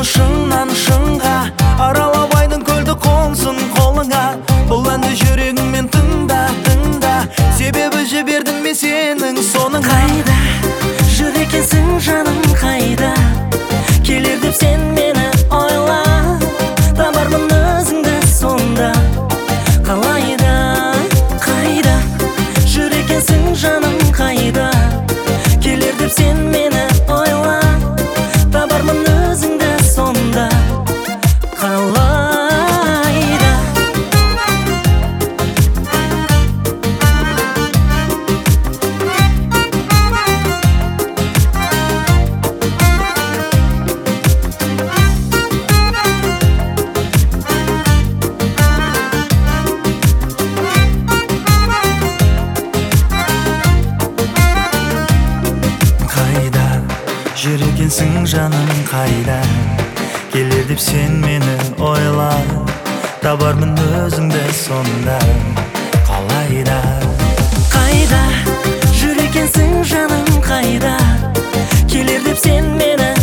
шыңнан шыңға, аралап айдың көлді қонсын қолыңа. Бұл әнді жүрегіңмен тыңда, тыңда, себебі жібердім мен сенің соңыңа. Қайда жүр екенсің жаным, қайда келер деп сен мені ойла, табармын өзіңді сонда. Қалайда, қайда жүр екенсің жаным, қайда келер деп сен мені ойла, табармын өзіңді сонда. Қалайда. Жүр екенсің жаным, қайда келер деп сен мені ойла, табармын өзіңді сонда. Қалайда. Қайда жүр екенсің жаным, қайда келер деп сен мені